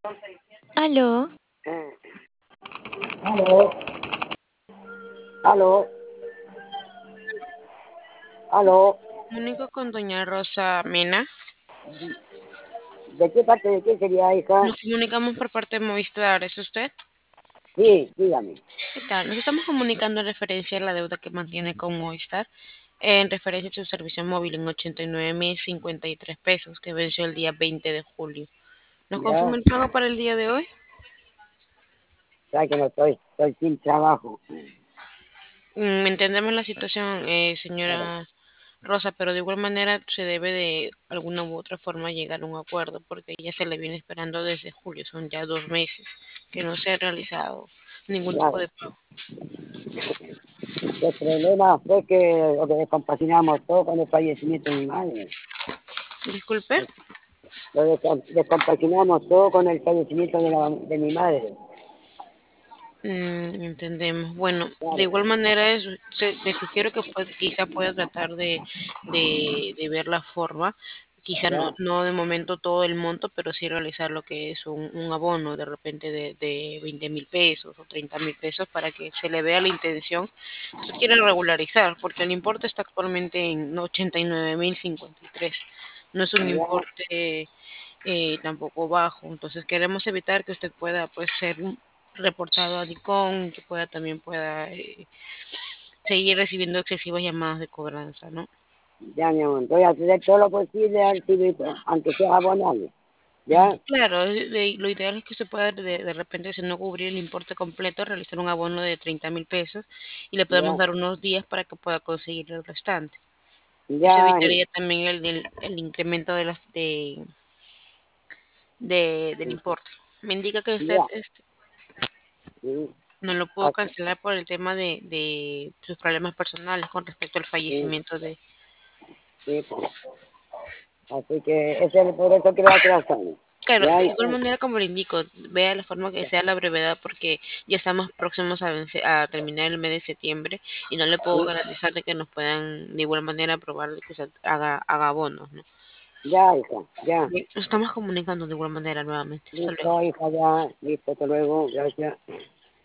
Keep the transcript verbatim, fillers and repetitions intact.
Aló, Eh, aló, aló, aló. Comunico con doña Rosa Mena. ¿De qué parte de qué sería, hija? Nos comunicamos por parte de Movistar. ¿Es usted? Sí, dígame. ¿Qué tal? Nos estamos comunicando en referencia a la deuda que mantiene con Movistar, en referencia a su servicio móvil en ochenta y nueve mil cincuenta y tres pesos, que venció el día veinte de julio. ¿Nos confirma Ya, el pago para el día de hoy? sabes que no estoy, estoy sin trabajo. Mm, entendemos la situación, eh, Claro, señora Rosa, pero de igual manera se debe de alguna u otra forma llegar a un acuerdo, porque ya se le viene esperando desde julio, son ya dos meses que no se ha realizado ningún tipo claro. de pago. El problema fue que lo que descompaginamos todo con el fallecimiento de mi madre. Disculpe. Lo descom- descompaginamos todo con el fallecimiento de, la- de mi madre. Mm, entendemos. Bueno, de Claro, igual manera es, se- le sugiero que puede- quizá pueda tratar de, de, de ver la forma, quizá no, ya, no de momento todo el monto, pero sí realizar lo que es un, un abono de repente de, de veinte mil pesos o treinta mil pesos para que se le vea la intención que usted quiere regularizar, porque el importe está actualmente en ochenta y nueve mil cincuenta y tres. No es un ya, importe eh, tampoco bajo. Entonces queremos evitar que usted pueda pues ser un- reportado a DICOM, que pueda también pueda eh, seguir recibiendo excesivas llamadas de cobranza, ¿no? ya, mi amor. Voy a hacer todo lo posible, a ver si- aunque sea abonable. Mm, Ya, claro, eh, de- lo ideal es que se pueda de, de repente, si no cubrir el importe completo, realizar un abono de treinta mil pesos y le podemos ya, dar unos días para que pueda conseguir el restante. Eso ya, evitaría también el, del- el incremento de las de, de- del importe. Me indica que usted ya. este, Sí, no lo puedo así, cancelar por el tema de, de sus problemas personales con respecto al sí, fallecimiento de... sí, pues. Así que ese es por eso quiero atrasarme. Claro, Ya, de hija, igual manera, como le indico, vea la forma que ya, sea la brevedad porque ya estamos próximos a, vencer- a terminar el mes de septiembre y no le puedo sí, garantizar de que nos puedan de igual manera aprobar de que usted haga, haga abonos, ¿no? ya, hija, ya. Bien, nos estamos comunicando de igual manera nuevamente. Hasta luego. Listo, hija, ya, listo, hasta luego, gracias.